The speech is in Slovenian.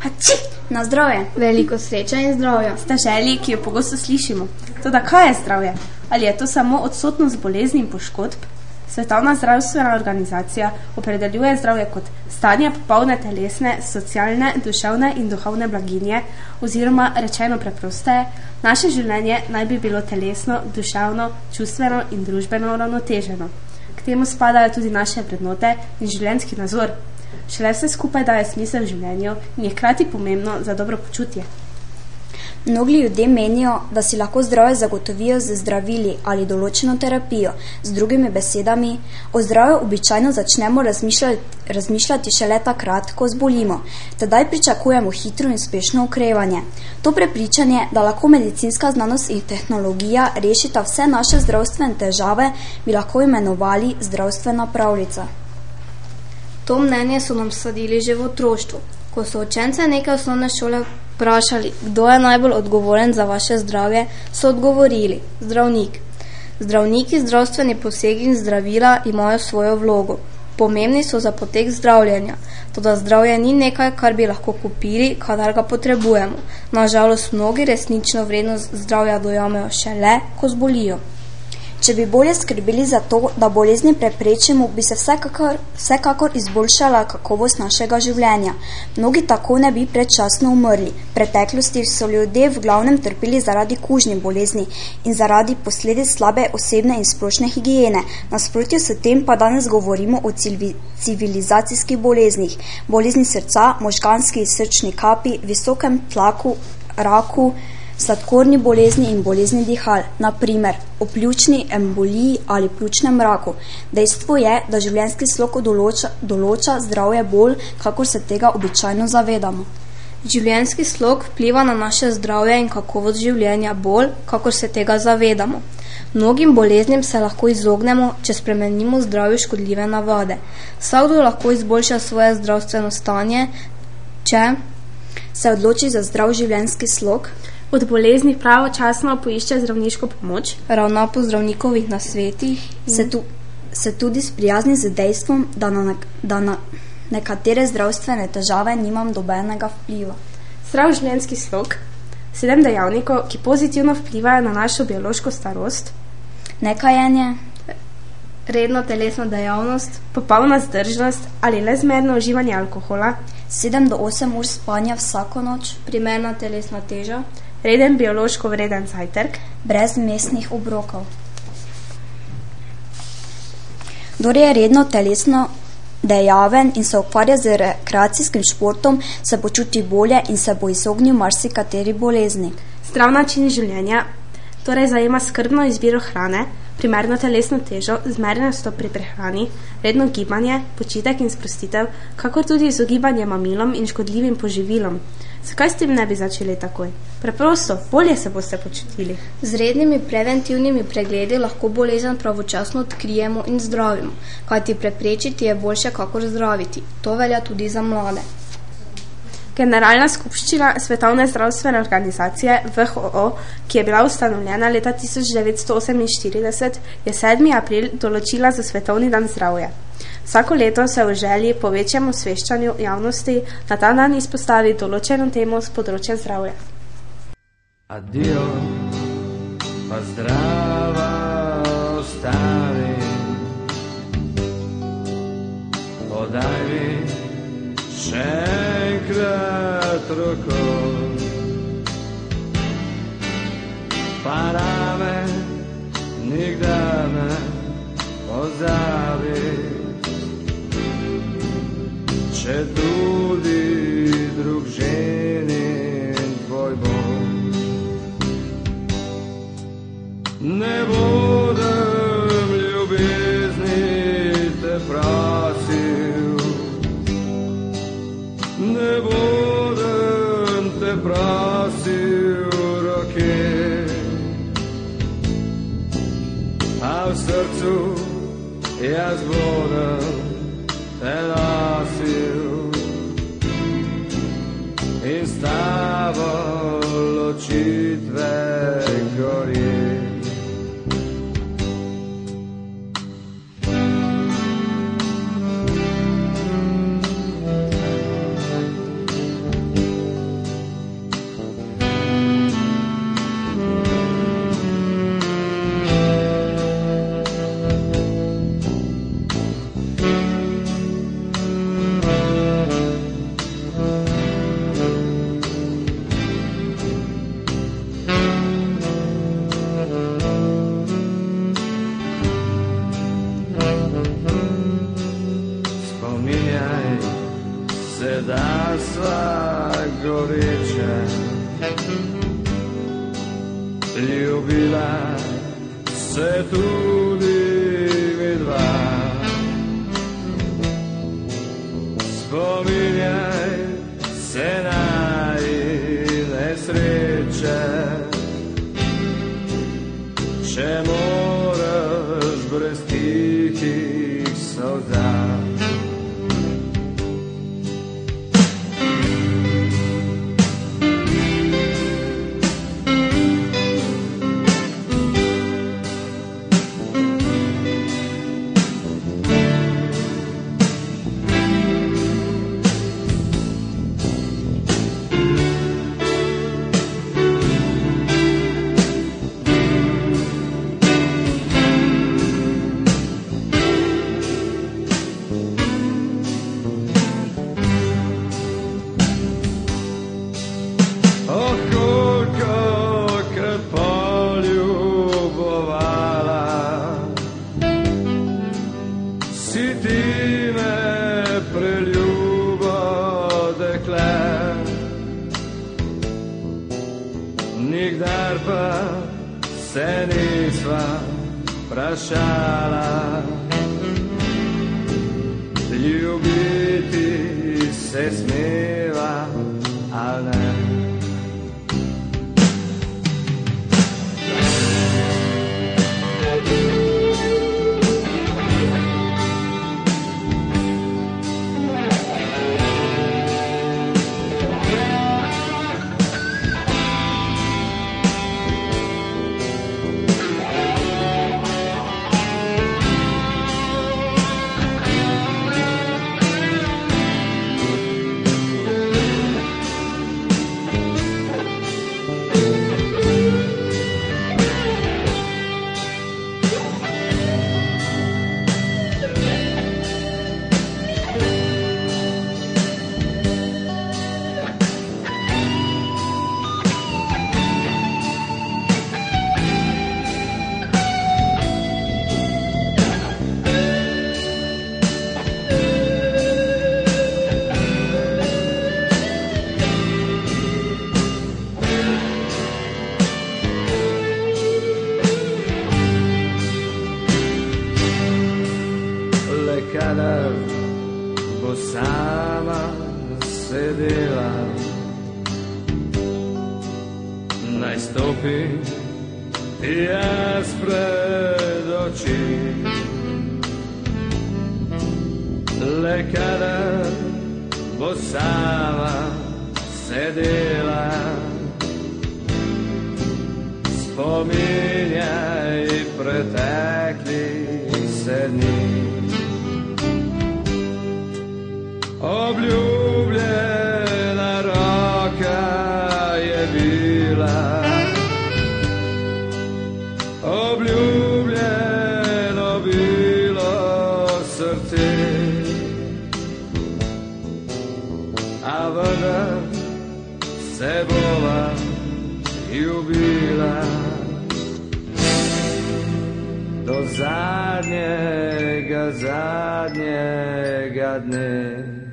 Hači, na zdravje. Veliko sreče in zdravja. Sta želji, ki jo pogosto slišimo. Toda kaj je zdravje? Ali je to samo odsotnost bolezni in poškodb? Svetovna zdravstvena organizacija opredeljuje zdravje kot stanje popolne telesne, socialne, duševne in duhovne blaginje, oziroma rečeno preprosteje, naše življenje naj bi bilo telesno, duševno, čustveno in družbeno uravnoteženo. K temu spadajo tudi naše vrednote in življenjski nazor. Šele vse skupaj daje smisel življenju in je hkrati pomembno za dobro počutje. Mnogi ljudje menijo, da si lahko zdravje zagotovijo z zdravili ali določeno terapijo. Z drugimi besedami, o zdravju običajno začnemo razmišljati šele takrat, ko zbolimo. Tedaj pričakujemo hitro in uspešno okrevanje. To prepričanje, da lahko medicinska znanost in tehnologija rešita vse naše zdravstvene težave, bi lahko imenovali zdravstvena pravljica. To mnenje so nam sadili že v otroštvu. Ko so učence neke osnovne šole vprašali, kdo je najbolj odgovoren za vaše zdravje, so odgovorili: zdravnik. Zdravniki, zdravstveni posegi in zdravila imajo svojo vlogo. Pomembni so za potek zdravljenja, toda zdravje ni nekaj, kar bi lahko kupili, kadar ga potrebujemo. Nažalost, mnogi resnično vrednost zdravja dojamejo šele, ko zbolijo. Če bi bolje skrbeli za to, da bolezni preprečimo, bi se vsekakor izboljšala kakovost našega življenja. Mnogi tako ne bi predčasno umrli. V preteklosti so ljudje v glavnem trpeli zaradi kužnih bolezni in zaradi posledic slabe osebne in splošne higiene. Nasprotju s tem pa danes govorimo o civilizacijskih boleznih. Bolezni srca, možganski srčni kapi, visokem tlaku, raku, sladkorni bolezni in bolezni dihal, na primer o pljučni emboliji ali pljučnem raku. Dejstvo je, da življenjski slog določa zdravje bolj, kakor se tega običajno zavedamo. Življenjski slog vpliva na naše zdravje in kakovost življenja bolj, kakor se tega zavedamo. Mnogim boleznim se lahko izognemo, če spremenimo zdravju škodljive navade. Vsakdo lahko izboljša svoje zdravstveno stanje, če se odloči za zdrav življenjski slog, od bolezni pravočasno poišče zdravniško pomoč, ravna po zdravnikovih nasvetih, se tudi sprijazni z dejstvom, da na nekatere zdravstvene težave nimam dobenega vpliva. Zdrav življenjski slog, 7 dejavnikov, ki pozitivno vplivajo na našo biološko starost: nekajenje, redno telesno dejavnost, popolna zdržnost ali le zmerno uživanje alkohola, 7 do 8 ur spanja vsako noč, primerna telesna teža, reden biološko vreden zajtrk, brez mesnih obrokov. Kdor je redno telesno dejaven in se ukvarja z rekreacijskim športom, se počuti bolje in se bo izognil marsikateri bolezni. Zdrav način življenja torej zajema skrbno izbiro hrane, primerno telesno težo, zmernost pri prehrani, redno gibanje, počitek in sprostitev, kakor tudi izogibanje mamilom in škodljivim poživilom. Zakaj s tem ne bi začeli takoj? Preprosto, bolje se boste počutili. Z rednimi preventivnimi pregledi lahko bolezen pravočasno odkrijemo in zdravimo, kajti preprečiti je boljše kakor zdraviti. To velja tudi za mlade. Generalna skupščina Svetovne zdravstvene organizacije WHO, ki je bila ustanovljena leta 1948, je 7. april določila za Svetovni dan zdravja. Vsako leto se v želji po večjem osveščanju javnosti na ta dan izpostavi določeno temo z področja zdravja. Addio, pa zdrava ostavi, podaj mi še enkrat roko, pa rame nikdar ne pozabi, če tudi drug ženin tvoj bo. Ne budem ljubezni te prosil, ne budem te prosil roke, a v srcu jaz budem te nosil in s tabo ločitve gorje. čedarstva goreče. Ljubila se tudi vidva. Spominjaj se najine sreče, če moraš brez tihih solza. Nikdar pa se nisva vprašala, ljubiti se smeva ali ne. Kadar bo sama sedela, naj stopi jaz pred oči. Le kadar bo sama sedela, spominjaj preteklih se dni. Obljubljena roka je bila, obljubljeno bilo srce, a vendar se bova ljubila do zadnjega dne.